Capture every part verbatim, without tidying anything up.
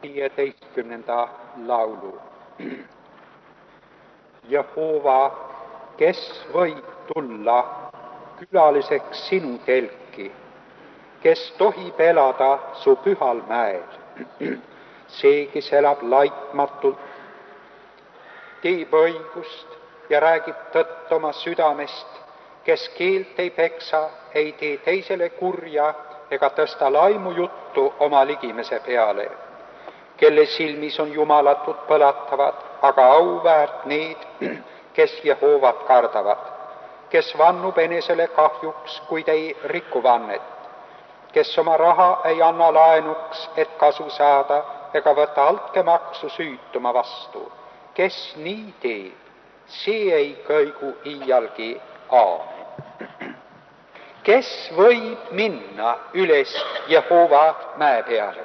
viieteistkümnenda laulu. Jehova, kes võib tulla külaliseks sinu telki, kes tohib elada su pühal mäel, see, kes elab laitmatult, teeb õigust ja räägib tõtt oma südamest, kes keelt ei peksa, ei tee teisele kurja ega tõsta laimujuttu oma ligimese peale, kelle silmis on jumalatud põlatavad, aga auväärt need, kes Jehovat kardavad, kes vannub enesele kahjuks, kuid ei riku vannet, kes oma raha ei anna laenuks, et kasu saada, ega võta altkäemaksu süütuma vastu, kes nii teeb, see ei kõigu iialgi. Aamen. Kes võib minna üles Jehova mäe peale?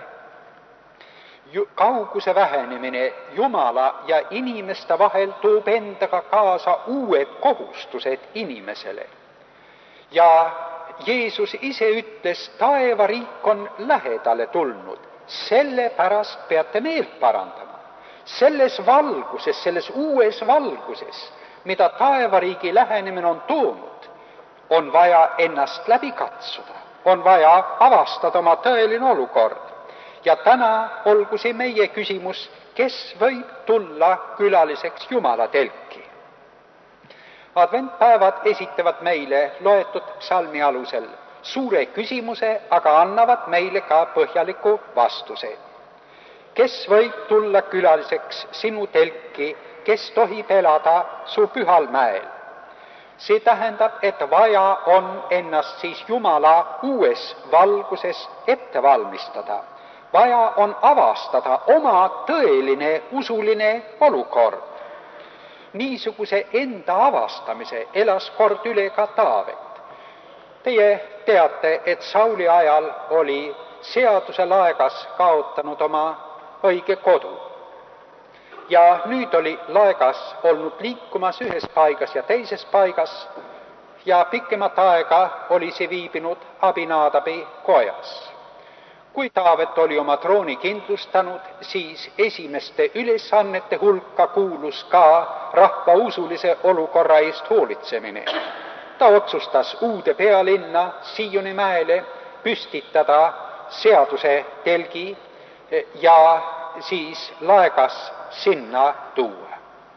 Kauguse vähenemine Jumala ja inimeste vahel toob endaga kaasa uued kohustused inimesele. Ja Jeesus ise ütles, taevariik on lähedale tulnud, sellepärast peate meelt parandama. Selles valguses, selles uues valguses, mida taevariigi lähenemine on toonud, on vaja ennast läbi katsuda, on vaja avastada oma tõeline olukord. Ja täna olgu see meie küsimus, kes võib tulla külaliseks Jumala telki. Adventpäevad esitavad meile loetud psalmi alusel suure küsimuse, aga annavad meile ka põhjaliku vastuse. Kes võib tulla külaliseks sinu telki, kes tohib elada su pühal mäel? See tähendab, et vaja on ennast siis Jumala uues valguses ette valmistada. Vaja on avastada oma tõeline usuline olukord. Niisuguse enda avastamise elas kord üle ka Taavet. Teie teate, et Sauli ajal oli seaduse laegas kaotanud oma õige kodu. Ja nüüd oli laegas olnud liikumas ühes paigas ja teises paigas ja pikemat aega oli see viibinud Abinaadabi kojas. Kui Taavet oli oma trooni kindlustanud, siis esimeste ülesannete hulka kuulus ka rahva usulise olukorra eest hoolitsemine. Ta otsustas uude pealinna Sioni mäele püstitada seaduse telgi ja siis laegas sinna tuua.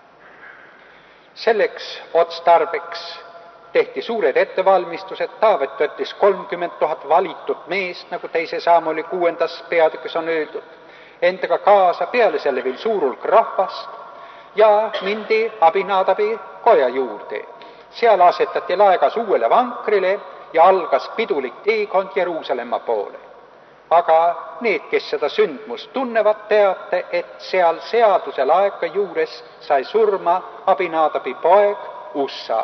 Selleks otstarbeks tehti suured ettevalmistused, Taavet võttis kolmkümmend tuhat valitud meest, nagu teise Saamoli kuuendas peatükis on öeldud, endaga kaasa, peale selle veel suur hulk rahvast ja mindi Abinaadabi koja juurde. Seal asetati laegas uuele vankrile ja algas pidulik teekond Jeruusalemma poole. Aga need, kes seda sündmust tunnevad, teate, et seal seaduse laeka juures sai surma Abinaadabi poeg Ussa.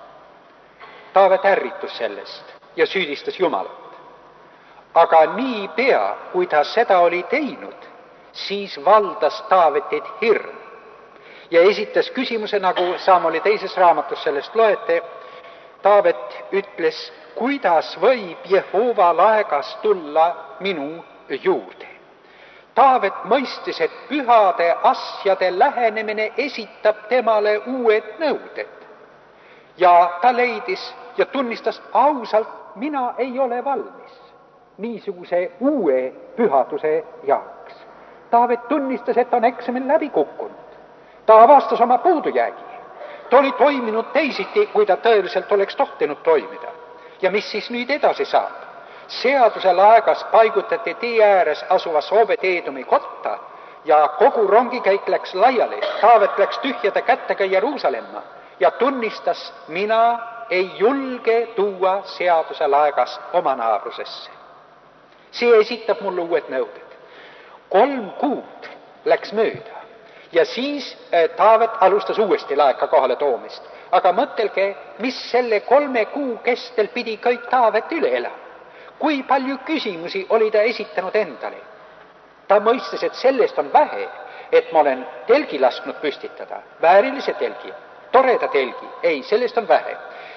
Taavet ärritus sellest ja süüdistas Jumalat. Aga nii pea, kui ta seda oli teinud, siis valdas Taavetit hirm ja esitas küsimuse, nagu Saamoli teises raamatus sellest loete. Taavet ütles, kuidas võib Jehova laegas tulla minu juurde. Taavet mõistis, et pühade asjade lähenemine esitab temale uued nõuded. Ja ta leidis ja tunnistas ausalt, mina ei ole valmis niisuguse uue pühaduse jaoks. Taavet tunnistas, et on eksamil läbi kukkunud. Ta avastas oma puudujäägi. Ta oli toiminud teisiti, kui ta tõeliselt oleks tohtinud toimida. Ja mis siis nüüd edasi saab? Seaduse laegas paigutati tee ääres asuva Obed-Eedomi kotta ja kogu rongikäik läks laiali. Taavet läks tühjade kättega Jeruusalemma ja tunnistas, mina ei julge tuua seaduse laegast oma naabrusesse. See esitab mulle uued nõuded. Kolm kuud läks mööda ja siis Taavet alustas uuesti laeka kohale toomist. Aga mõtelge, mis selle kolme kuu kestel pidi kõik Taavet üle elama. Kui palju küsimusi oli ta esitanud endale. Ta mõistis, et sellest on vähe, et ma olen telgi lasknud püstitada, väärilise telgi, toreda telgi. Ei, sellest on vähe.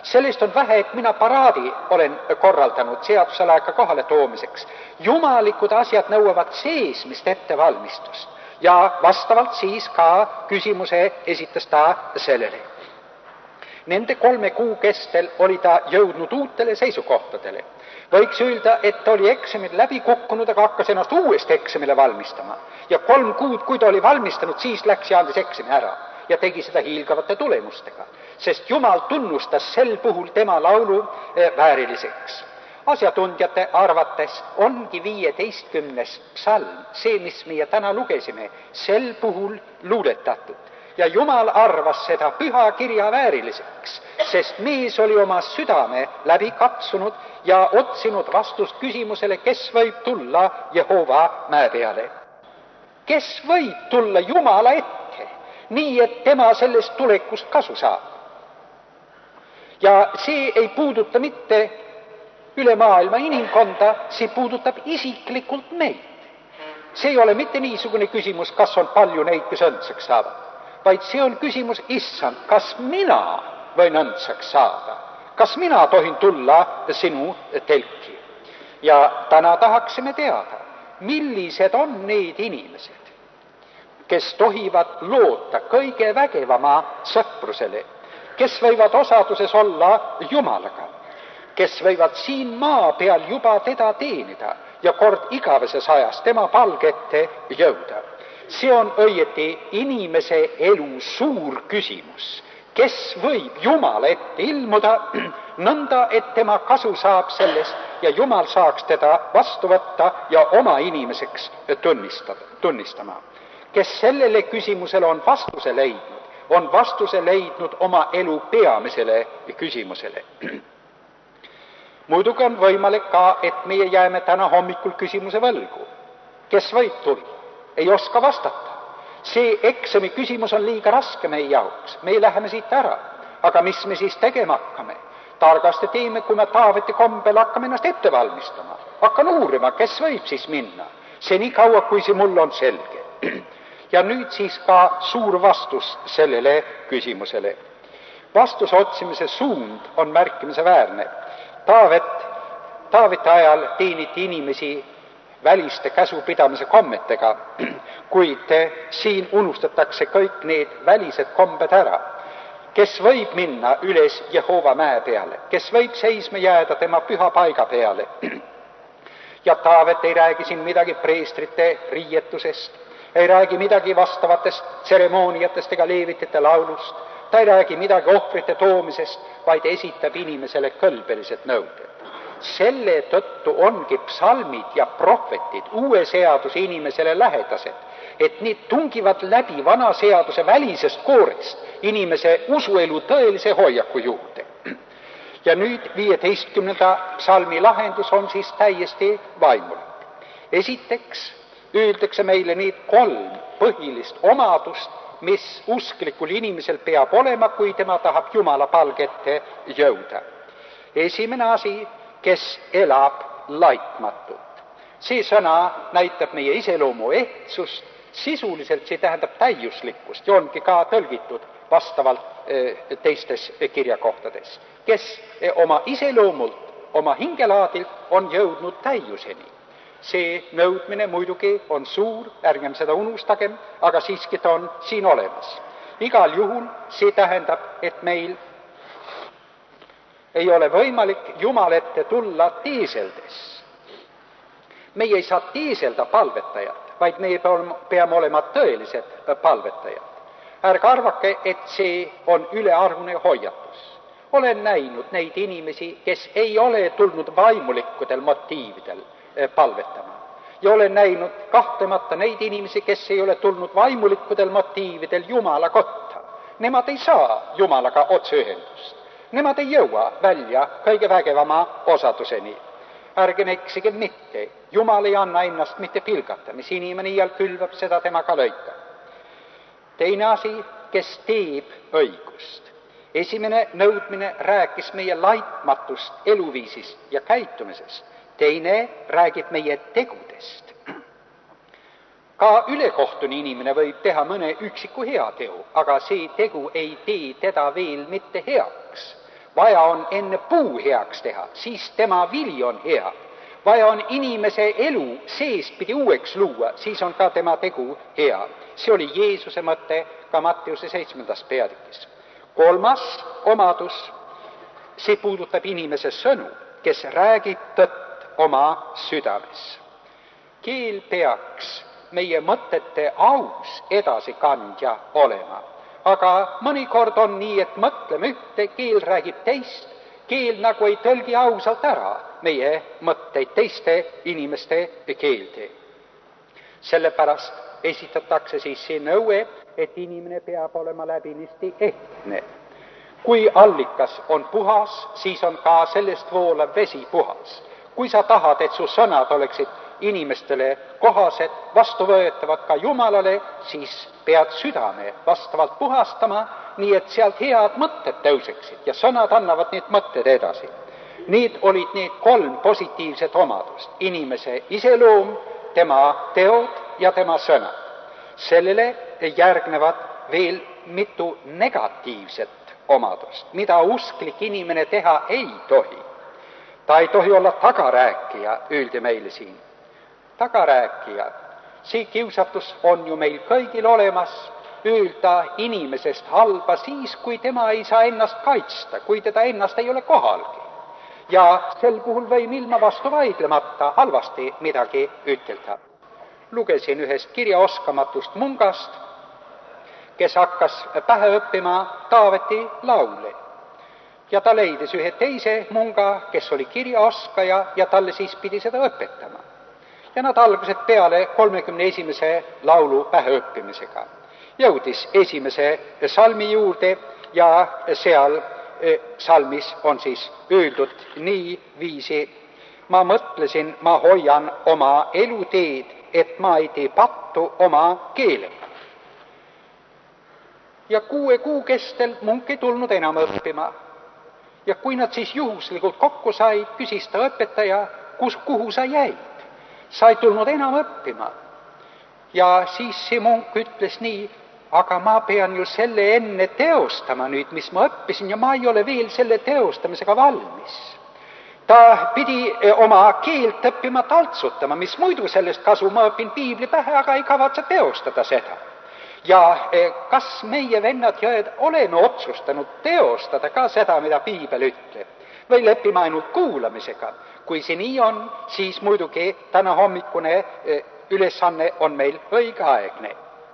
Sellest on vähe, et mina paraadi olen korraldanud seaduselaeka kohale toomiseks. Jumalikud asjad nõuavad seesmist ettevalmistust ja vastavalt siis ka küsimuse esitas ta sellele. Nende kolme kuu kestel oli ta jõudnud uutele seisukohtadele. Võiks öelda, et ta oli eksamid läbi kukkunud, aga hakkas ennast uuesti eksamile valmistama. Ja kolm kuud, kui ta oli valmistanud, siis läks ja andis eksami ära ja tegi seda hiilgavate tulemustega, sest Jumal tunnustas sel puhul tema laulu vääriliseks. Asjatundjate arvates ongi viieteistkümnes psalm, see, mis meie täna lugesime, sel puhul luuletatud. Ja Jumal arvas seda püha kirja vääriliseks, sest mees oli oma südame läbi katsunud ja otsinud vastust küsimusele, kes võib tulla Jehova mäe peale. Kes võib tulla Jumala ette, nii et tema sellest tulekust kasu saab. Ja see ei puuduta mitte üle maailma inimkonda, see puudutab isiklikult meid. See ei ole mitte niisugune küsimus, kas on palju neid, kes õndsaks saavad, vaid see on küsimus, issand, kas mina võin õndsaks saada? Kas mina tohin tulla sinu telki? Ja täna tahaksime teada, millised on need inimesed, kes tohivad loota kõige vägevama sõprusele, kes võivad osaduses olla Jumalaga, kes võivad siin maa peal juba teda teenida ja kord igaveses ajas tema palgette jõuda. See on õieti inimese elu suur küsimus, kes võib Jumala ette ilmuda nõnda, et tema kasu saab sellest ja Jumal saaks teda vastu võtta ja oma inimeseks tunnistama. Kes sellele küsimusele on vastuse leidnud, on vastuse leidnud oma elu peamisele küsimusele. Muidugi on võimalik ka, et meie jääme täna hommikul küsimuse võlgu. Kes võib tulla? Ei oska vastata. See eksami küsimus on liiga raske meie jaoks. Me läheme siit ära. Aga mis me siis tegema hakkame? Targasti teeme, kui me Taaveti kombel hakkame ennast ette valmistama. Hakkan uurima, kes võib siis minna. See nii kaua, kui see mul on selge. Ja nüüd siis ka suur vastus sellele küsimusele. Vastuse otsimise suund on märkimise väärne. Taavet, Taaveti ajal teeniti inimesi väliste käsupidamise kommetega, kuid siin unustatakse kõik need välised kombed ära. Kes võib minna üles Jehova mäe peale, kes võib seisma jääda tema püha paiga peale. Ja Taavet ei räägi siin midagi preestrite riietusest, ei räägi midagi vastavatest tseremooniatest ega leevitite laulust, ta ei räägi midagi ohvrite toomisest, vaid esitab inimesele kõlbelised nõuded. Selle tõttu ongi psalmid ja prohvetid uue seaduse inimesele lähedased, et need tungivad läbi vana seaduse välisest koorest inimese usuelu tõelise hoiaku juurde. Ja nüüd viieteistkümnenda psalmi lahendus on siis täiesti vaimulik. Esiteks öeldakse meile need kolm põhilist omadust, mis usklikul inimesel peab olema, kui tema tahab Jumala palgette jõuda. Esimene asi, kes elab laitmatult. See sõna näitab meie iseloomu ehtsust, sisuliselt see tähendab täiuslikkust ja ongi ka tõlgitud vastavalt teistes kirjakohtades. Kes oma iseloomult, oma hingelaadilt on jõudnud täiuseni. See nõudmine muidugi on suur, ärgem seda unustagem, aga siiski ta on siin olemas. Igal juhul see tähendab, et meil ei ole võimalik Jumala ette tulla teeseldes. Meie ei saa teeselda palvetajat, vaid meie peame olema tõelised palvetajad. Ärge arvake, et see on ülearvune hoiatus. Olen näinud neid inimesi, kes ei ole tulnud vaimulikudel motiividel palvetama. Ja olen näinud kahtlemata neid inimesi, kes ei ole tulnud vaimulikudel motiividel Jumala kotta. Nemad ei saa Jumalaga otseühendust. Nemad ei jõua välja kõige vägevama osaduseni. Ärgem eksigem mitte. Jumal ei anna ennast mitte pilgata, mis inimene iial külvab, seda tema ka lõikab. Teine asi, kes teeb õigust. Esimene nõudmine rääkis meie laitmatust eluviisist ja käitumisest. Teine räägib meie tegudest. Ka ülekohtuni inimene võib teha mõne üksiku hea teo, aga see tegu ei tee teda veel mitte heaks. vaja on enne puu heaks teha, siis tema vili on hea. Vaja on inimese elu seestpidi uueks luua, siis on ka tema tegu hea. See oli Jeesuse mõte ka Matteuse seitsmendas peatükis. Kolmas omadus, see puudutab inimese sõnu, kes räägib tõtt oma südames. Keel peaks meie mõtete aus edasikandja olema. Aga mõnikord on nii, et mõtleme ühte, keel räägib teist, keel nagu ei tõlgi ausalt ära meie mõtteid teiste inimeste keelde. Sellepärast esitatakse siis see nõue, et inimene peab olema läbinisti ehtne. Kui allikas on puhas, siis on ka sellest voolav vesi puhas. Kui sa tahad, et su sõnad oleksid inimestele kohased, vastuvõetavad ka Jumalale, siis pead südame vastavalt puhastama, nii et sealt head mõtted tõuseksid ja sõnad annavad need mõtted edasi. Need olid need kolm positiivset omadust. Inimese iseloom, tema teod ja tema sõnad. Sellele järgnevad veel mitu negatiivset omadust, mida usklik inimene teha ei tohi. Ta ei tohi olla tagarääkija, öeldi meile siin. Tagarääkija, see kiusatus on ju meil kõigil olemas, öelda inimesest halba siis, kui tema ei saa ennast kaitsta, kui teda ennast ei ole kohalgi. Ja sel puhul võim ilma vastu vaidlemata halvasti midagi ütelda. Lugesin ühest kirjaoskamatust mungast, kes hakkas pähe õppima Taaveti laule. Ja ta leidis ühe teise munga, kes oli kirjaoskaja ja talle siis pidi seda õpetama. Ja nad algused peale kolmekümne esimese laulu päheõppimisega. Jõudis esimese salmi juurde ja seal salmis on siis öeldud nii viisi: ma mõtlesin, ma hoian oma eluteed, et ma ei tee pattu oma keelega. Ja kuue kuu kestel munk ei tulnud enam õppima. Ja kui nad siis juhuslikult kokku said, küsis ta õpetaja, kus, kuhu sa jäid? Sa ei tulnud enam õppima. Ja siis see munk ütles nii: aga ma pean ju selle enne teostama nüüd, mis ma õppisin, ja ma ei ole veel selle teostamisega valmis. Ta pidi oma keelt õppima taltsutama, mis muidu sellest kasu, ma õpin piibli pähe, aga ei kavatse teostada seda. Ja kas meie vennad ja õed oleme otsustanud teostada ka seda, mida piibel ütleb, või lepime ainult kuulamisega? Kui see nii on, siis muidugi täna hommikune ülesanne on meil õigeaegne.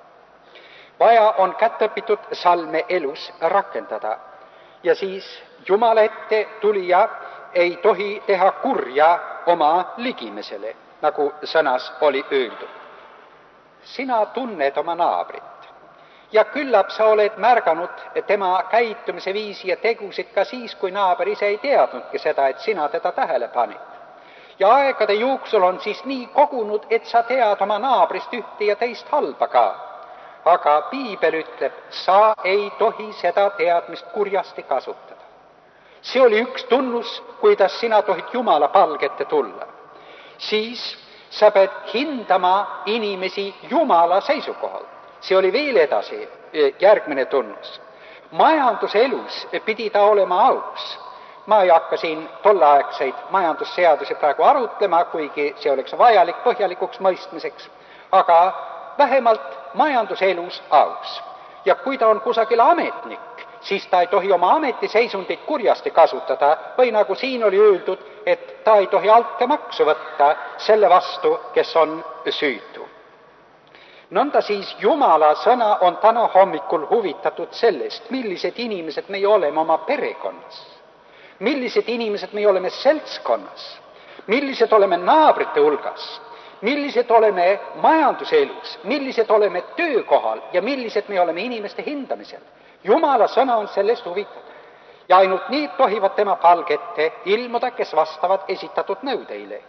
Vaja on kättõpitud salme elus rakendada ja siis Jumala ette tulija ei tohi teha kurja oma ligimesele, nagu sõnas oli öeldud. Sina tunned oma naabrit ja küllap sa oled märganud tema käitumise viisi ja tegusid ka siis, kui naaber ise ei teadnudki seda, et sina teda tähele panid. Ja aegade jooksul on siis nii kogunud, et sa tead oma naabrist ühte ja teist halba ka. Aga piibel ütleb, sa ei tohi seda teadmist kurjasti kasutada. See oli üks tunnus, kuidas sina tohid Jumala palgete tulla. Siis sa pead hindama inimesi Jumala seisukohalt. See oli veel edasi järgmine tunnus. Majanduselus pidi ta olema aus. Ma ei hakka siin tolleaegseid majandusseadusi praegu arutlema, kuigi see oleks vajalik põhjalikuks mõistmiseks, aga vähemalt majanduselus aus. Ja kui ta on kusagil ametnik, siis ta ei tohi oma ametiseisundit kurjasti kasutada, või nagu siin oli öeldud, et ta ei tohi altkäemaksu võtta selle vastu, kes on süütu. Nõnda siis Jumala sõna on täna hommikul huvitatud sellest, millised inimesed meie oleme oma perekonnas, millised inimesed meie oleme seltskonnas, millised oleme naabrite hulgas, millised oleme majanduselus, millised oleme töökohal ja millised me oleme inimeste hindamisel. Jumala sõna on sellest huvitatud ja ainult need tohivad tema palgette ilmuda, kes vastavad esitatud nõudeile.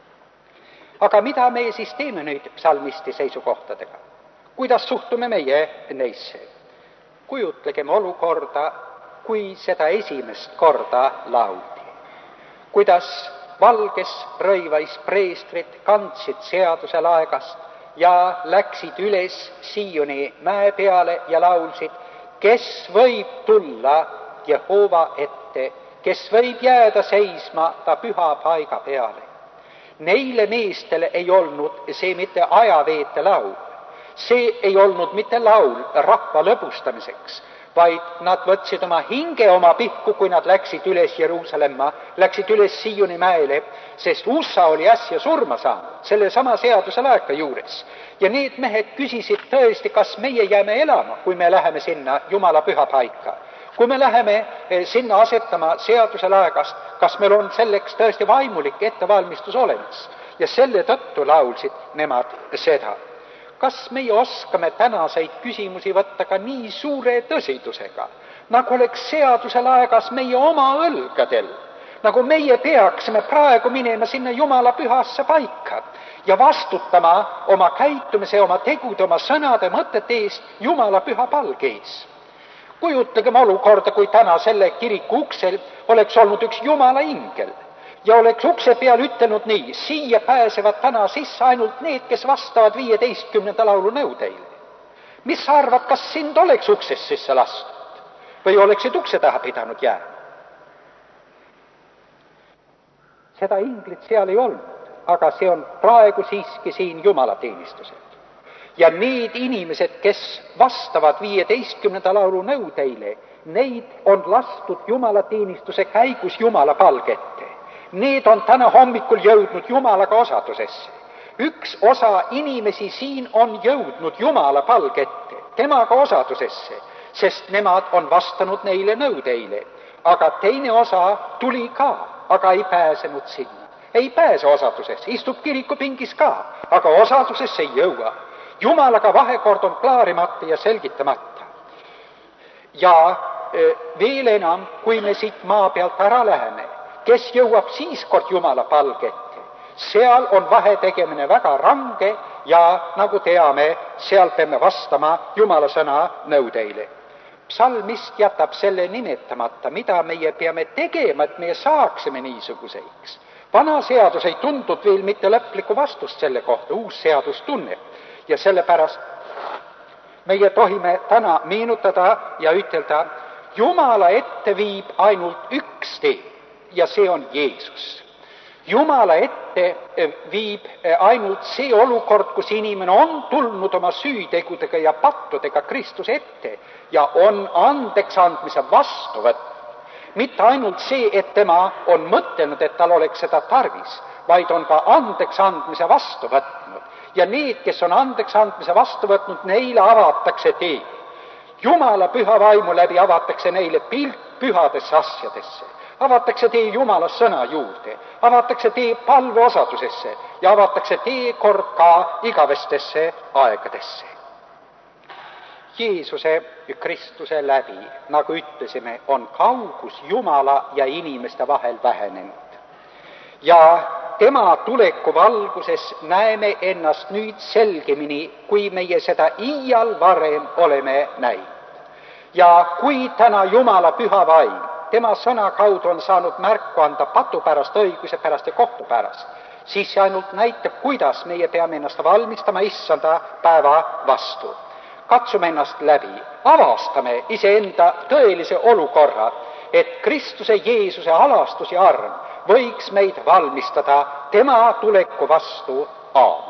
Aga mida me siis teeme nüüd psalmisti seisukohtadega? Kuidas suhtume meie neisse? Kujutlegem olukorda, kui seda esimest korda lauldi. Kuidas valges rõivais preestrid kandsid seaduse laegast ja läksid üles Sioni mäe peale ja laulsid, kes võib tulla Jehova ette, kes võib jääda seisma ta püha paiga peale. Neile meestele ei olnud see mitte ajaveete laul, see ei olnud mitte laul rahva lõbustamiseks, vaid nad võtsid oma hinge oma pihku, kui nad läksid üles Jeruusalemma, läksid üles Sioni mäele, sest Ussa oli äsja surma saanud, selle sama seaduse laeka juures. Ja need mehed küsisid tõesti, kas meie jääme elama, kui me läheme sinna Jumala püha paika. Kui me läheme sinna asetama seaduse laegast, kas meil on selleks tõesti vaimulik ettevalmistus olemas. Ja selle tõttu laulsid nemad seda. Kas meie oskame tänaseid küsimusi võtta ka nii suure tõsidusega, nagu oleks seaduse laegas meie oma õlgadel, nagu meie peaksime praegu minema sinna Jumala pühasse paika ja vastutama oma käitumise, oma tegude, oma sõnade, mõtete eest Jumala püha palge ees. Kujutlegem olukorda, kui täna selle kiriku uksel oleks olnud üks Jumala ingel ja oleks ukse peal ütelnud nii, siia pääsevad täna sisse ainult need, kes vastavad viieteistkümnenda laulu nõudeile. Mis sa arvad, kas sind oleks uksest sisse lastud või oleksid ukse taha pidanud jääma? Seda inglit seal ei olnud, aga see on praegu siiski siin Jumala teenistused. Ja need inimesed, kes vastavad viieteistkümnenda laulu nõudeile, neid on lastud Jumala teenistuse käigus Jumala palgette. Need on täna hommikul jõudnud Jumalaga osadusesse. Üks osa inimesi siin on jõudnud Jumala palgette, temaga osadusesse, sest nemad on vastanud neile nõudeile. Aga teine osa tuli ka, aga ei pääsenud sinna. Ei pääse osadusesse, istub kirikupingis ka, aga osadusesse ei jõua. Jumalaga vahekord on klaarimata ja selgitamata. Ja veel enam, kui me siit maa pealt ära läheme, kes jõuab siis kord Jumala palgette, seal on vahe tegemine väga range ja nagu teame, seal peame vastama Jumala sõna nõudeile. Psalmist jätab selle nimetamata, mida meie peame tegema, et meie saaksime niisuguseks. Vana seadus ei tundnud veel mitte lõplikku vastust selle kohta, uus seadus tunneb. Ja sellepärast meie tohime täna meenutada ja ütelda, Jumala ette viib ainult üks tee ja see on Jeesus. Jumala ette viib ainult see olukord, kus inimene on tulnud oma süütegudega ja pattudega Kristuse ette ja on andeks andmise vastu võtnud. Mitte ainult see, et tema on mõtelnud, et tal oleks seda tarvis, vaid on ka andeks andmise vastu võtnud. Ja need, kes on andeks andmise vastu võtnud, neile avatakse tee. Jumala püha vaimu läbi avatakse neile pilk pühadesse asjadesse. Avatakse tee Jumala sõna juurde, avatakse tee palve osadusesse ja avatakse tee kord ka igavestesse aegadesse. Jeesuse Kristuse läbi, nagu ütlesime, on kaugus Jumala ja inimeste vahel vähenenud. Ja tema tuleku valguses näeme ennast nüüd selgemini, kui meie seda iial varem oleme näinud. Ja kui täna Jumala püha vaim, tema sõna kaudu on saanud märku anda patu pärast, õiguse pärast ja kohtu pärast, siis see ainult näitab, kuidas meie peame ennast valmistama issanda päeva vastu. Katsume ennast läbi, avastame iseenda tõelise olukorra, et Kristuse Jeesuse alastus ja arm võiks meid valmistada tema tuleku vastu. Aamen.